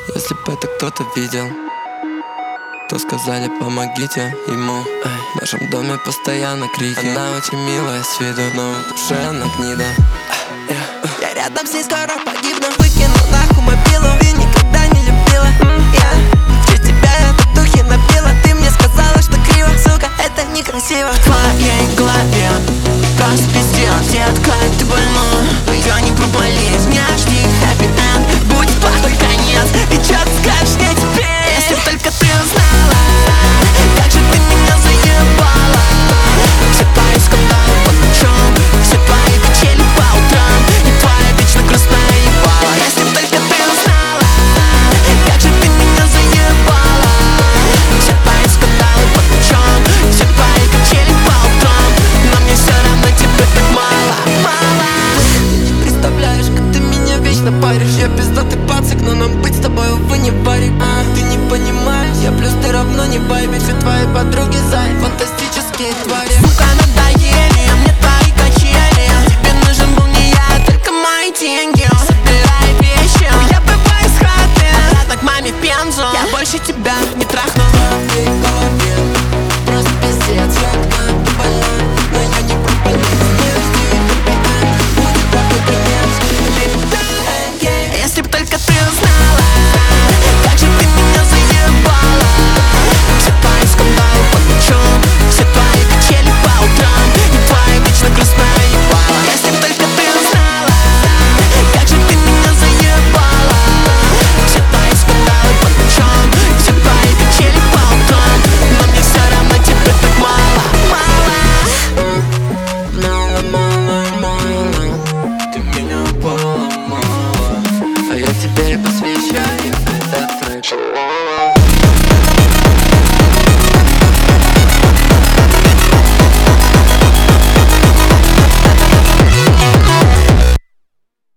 Если бы это кто-то видел, то сказали помогите ему. В нашем доме постоянно крики. Она очень милая с виду, но в душе она гнида. Я рядом с ней скоро погибну. Выкину нахуй мобилу. Ты никогда не любила. В честь тебя я татухи набила. Ты мне сказала, что криво, сука, это некрасиво. В твоей голове просто пиздец, детка, ты больной. Я не про болезнь, не жди happy end. Будет плохой конец. И чё ты скажешь мне теперь? Если только ты узнала, как же ты меня заебала. Все твои скандалы под ключом, все твои качели по утрам, и твоя вечно грустная ебала. Если только ты узнала, как же ты меня заебала. Все твои скандалы под ключом, все твои качели по утрам, но мне все равно тебя так мало, мало. Ты не представляешь, как ты меня вечно паришь. Я пиздатый пацик, но нам быть с тобой, увы, не парик. Ты не понимаешь, я плюс ты равно не вайбик. Все твои подруги зай, фантастические твари. Сука, надоели мне твои качели. Тебе нужен был не я, а только мои деньги. Собирай вещи, уебывай из хаты, обратно к маме в Пензу. Я больше тебя не трахну. В твоей голове просто пиздец, детка, ты больной. Но я не про болезнь, не жди happy end. Будет плохой конец. Если б только ты узнала, как же ты меня заебала. Все твои скандалы под ключом, все твои качели по утрам, и твоя вечно грустная ебала. Если б только ты узнала, как же ты меня заебала. Все твои скандалы под ключом, все твои качели по утрам, но мне все равно тебя так мало, мало. Мало, мало, мало. Ты меня поломала, А я теперь посвящу